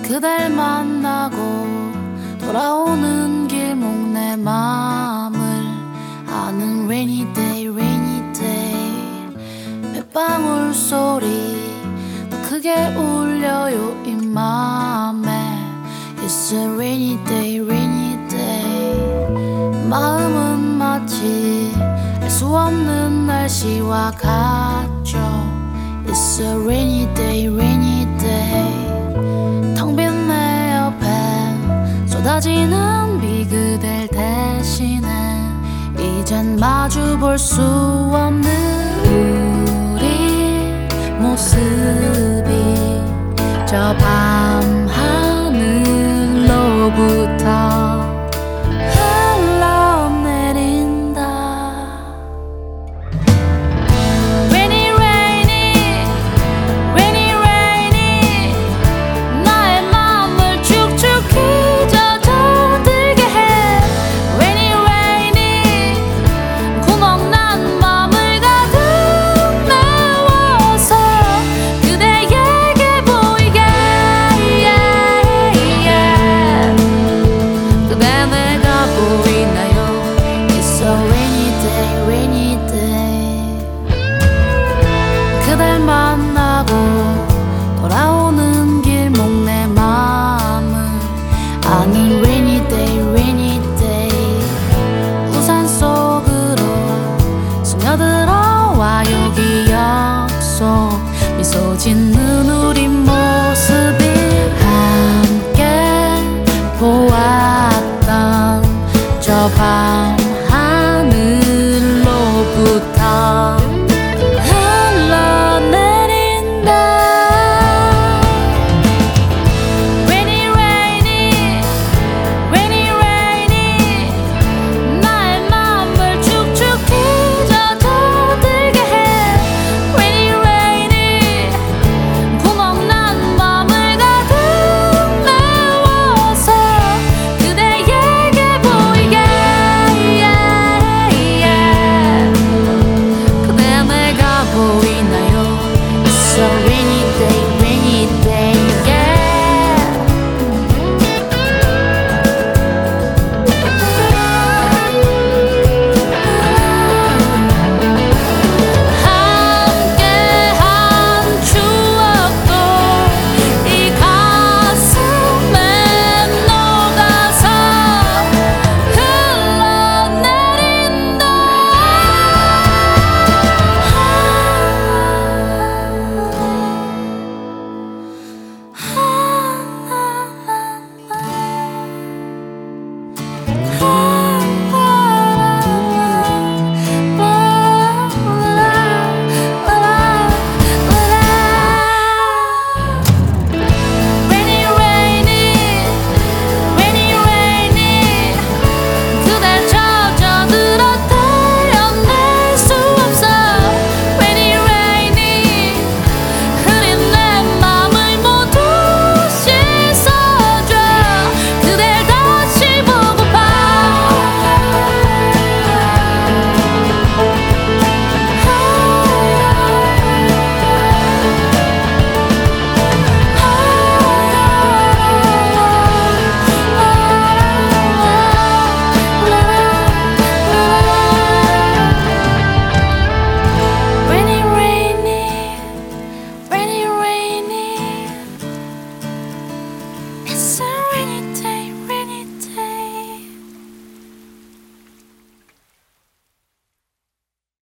그댈 만나고 돌아오는 길목 내 맘을 아는 rainy day rainy day 빗방울 소리 더 크게 울려요 이 맘에 It's a rainy day rainy day 마음은 마치 알 수 없는 날씨와 같죠 It's a rainy day rainy day 텅 빈 내 옆엔 쏟아지는 비 그댈 대신해 이젠 마주 볼 수 없는 우리 모습이 저 밤 하늘로부터